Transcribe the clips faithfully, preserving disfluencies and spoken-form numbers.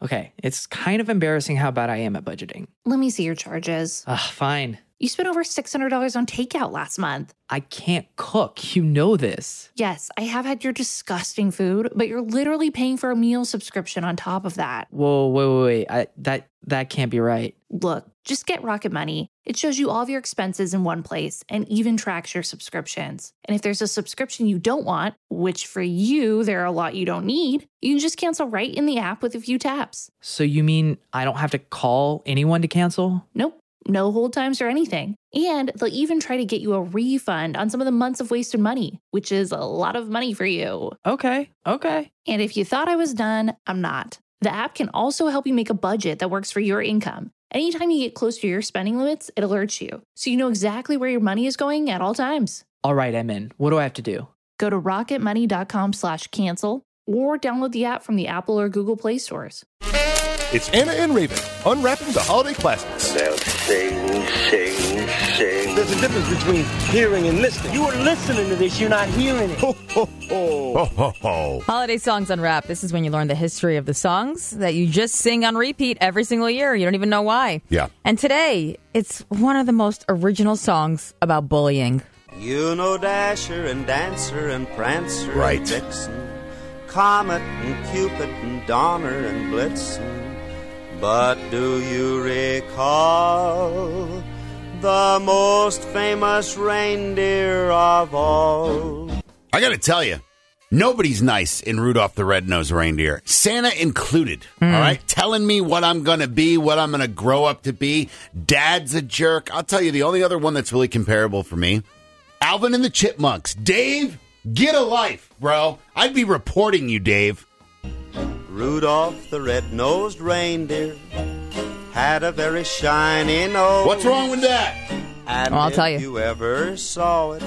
Okay, it's kind of embarrassing how bad I am at budgeting. Let me see your charges. Ugh, fine. You spent over six hundred dollars on takeout last month. I can't cook. You know this. Yes, I have had your disgusting food, but you're literally paying for a meal subscription on top of that. Whoa, wait, wait, wait. I, that, that can't be right. Look, just get Rocket Money. It shows you all of your expenses in one place and even tracks your subscriptions. And if there's a subscription you don't want, which for you, there are a lot you don't need, you can just cancel right in the app with a few taps. So you mean I don't have to call anyone to cancel? Nope. No hold times or anything. And they'll even try to get you a refund on some of the months of wasted money, which is a lot of money for you. Okay, okay. And if you thought I was done, I'm not. The app can also help you make a budget that works for your income. Anytime you get close to your spending limits, it alerts you, so you know exactly where your money is going at all times. All right, I'm in. What do I have to do? Go to rocketmoney.com slash cancel or download the app from the Apple or Google Play stores. It's Anna and Raven, unwrapping the holiday classics. Now sing, sing, sing. There's a difference between hearing and listening. You are listening to this, you're not hearing it. Ho, ho, ho. Ho, ho, ho. Holiday Songs Unwrapped. This is when you learn the history of the songs that you just sing on repeat every single year. You don't even know why. Yeah. And today, it's one of the most original songs about bullying. You know Dasher and Dancer and Prancer Right. and Vixen, Comet and Cupid and Donner and Blitzen. But do you recall the most famous reindeer of all? I got to tell you, nobody's nice in Rudolph the Red-Nosed Reindeer, Santa included, Mm. all right? Telling me what I'm going to be, what I'm going to grow up to be. Dad's a jerk. I'll tell you, the only other one that's really comparable for me, Alvin and the Chipmunks. Dave, get a life, bro. I'd be reporting you, Dave. Rudolph the red-nosed reindeer had a very shiny nose. What's wrong with that? And Well, I'll if tell you. you ever saw it,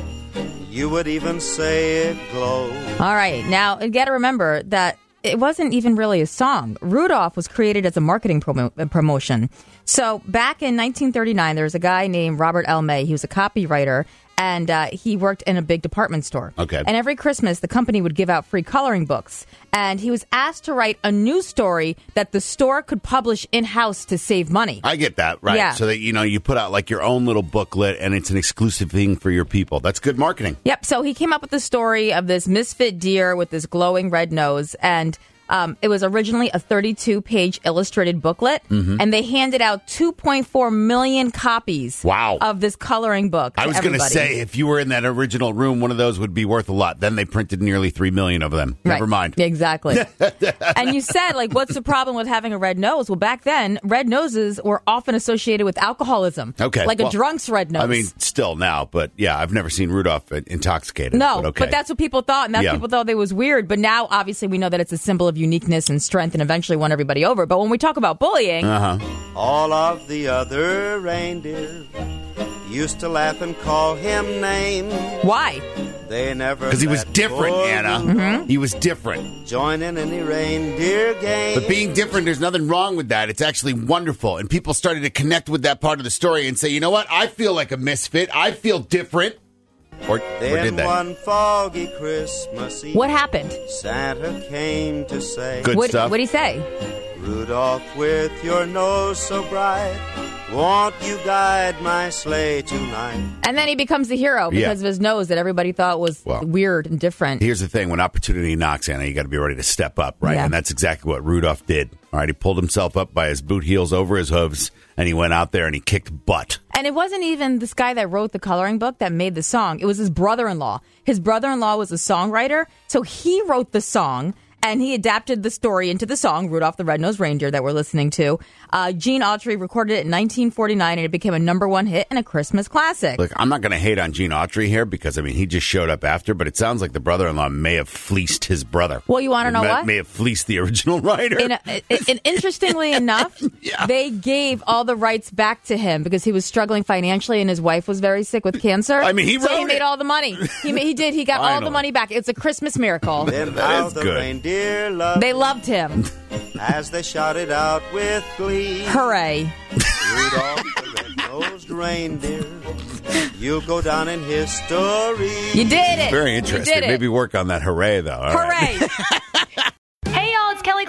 you would even say it glowed. All right. Now, you got to remember that it wasn't even really a song. Rudolph was created as a marketing promo- uh, promotion. So back in nineteen thirty-nine, there was a guy named Robert L. May. He was a copywriter, and uh, he worked in a big department store. Okay. And every Christmas, the company would give out free coloring books. And he was asked to write a news story that the store could publish in-house to save money. I get that, right? Yeah. So that, you know, you put out like your own little booklet and it's an exclusive thing for your people. That's good marketing. Yep. So he came up with the story of this misfit deer with this glowing red nose. And um, it was originally a thirty-two page illustrated booklet. Mm-hmm. And they handed out two point four million copies Wow. of this coloring book. I was going to say, if you were in that original room, one of those would be worth a lot. Then they printed nearly three million of them. Right. Never mind. Exactly. And you said, like, what's the problem with having a red nose? Well, back then, red noses were often associated with alcoholism. Okay. Like well, a drunk's red nose. I mean, still now, but yeah, I've never seen Rudolph intoxicated. No, but, okay. but that's what people thought, and that's Yeah. people thought they was weird. But now, obviously, we know that it's a symbol of uniqueness and strength and eventually won everybody over. But when we talk about bullying... Uh-huh. All of the other reindeer used to laugh and call him names. Why? They never Because he was let different, poor Anna. Mm-hmm. He was different. join in any reindeer game. But being different, there's nothing wrong with that. It's actually wonderful. And people started to connect with that part of the story and say, you know what? I feel like a misfit. I feel different. Or, or Then did they? one foggy Christmas Eve, What happened? Santa came to say, Good What stuff. did he say? Rudolph, with your nose so bright, won't you guide my sleigh tonight? And then he becomes the hero because Yeah. of his nose that everybody thought was Well, weird and different. Here's the thing. When opportunity knocks, Anna, you got to be ready to step up, right? Yeah. And that's exactly what Rudolph did. All right, he pulled himself up by his boot heels over his hooves, and he went out there and he kicked butt. And it wasn't even this guy that wrote the coloring book that made the song. It was his brother-in-law. His brother-in-law was a songwriter, so he wrote the song, and he adapted the story into the song, Rudolph the Red-Nosed Reindeer, that we're listening to. Uh, Gene Autry recorded it in nineteen forty-nine, and it became a number one hit and a Christmas classic. Look, I'm not going to hate on Gene Autry here because, I mean, he just showed up after, but it sounds like the brother-in-law may have fleeced his brother. Well, you wanna Or know may, what? May have fleeced the original writer. And, uh, and interestingly enough, Yeah. they gave all the rights back to him because he was struggling financially and his wife was very sick with cancer. I mean, he so he wrote made it. all the money. He, ma- he did. He got all Finally. the money back. It's a Christmas miracle. Then That how is the good. reindeer loved They loved him. as they shouted out with glee. Hooray. Rudolph the red-nosed reindeer, you'll go down in history. You did it. Very You interesting. did it. Maybe work on that hooray, though. All right. Hooray. Hey y'all, it's Kelly Clarkson with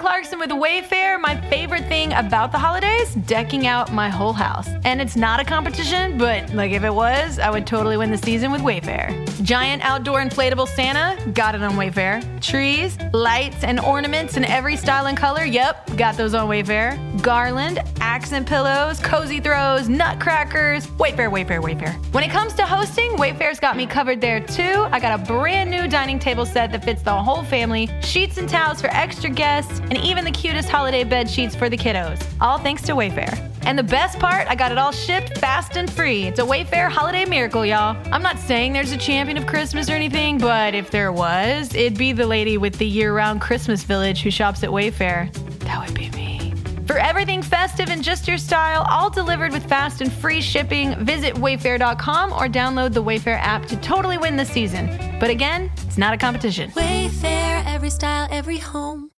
with Wayfair, my favorite thing about the holidays, decking out my whole house. And it's not a competition, but like if it was, I would totally win the season with Wayfair. Giant outdoor inflatable Santa, got it on Wayfair. Trees, lights, and ornaments in every style and color, yep, got those on Wayfair. Garland, accent pillows, cozy throws, nutcrackers, Wayfair, Wayfair, Wayfair. When it comes to hosting, Wayfair's got me covered there too. I got a brand new dining table set that fits the whole family, sheets and towels for extra guests, and even the cutest holiday bed sheets for the kiddos. All thanks to Wayfair. And the best part, I got it all shipped fast and free. It's a Wayfair holiday miracle, y'all. I'm not saying there's a champion of Christmas or anything, but if there was, it'd be the lady with the year-round Christmas village who shops at Wayfair. That would be me. For everything festive and just your style, all delivered with fast and free shipping, visit wayfair dot com or download the Wayfair app to totally win this season. But again, it's not a competition. Wayfair, every style, every home.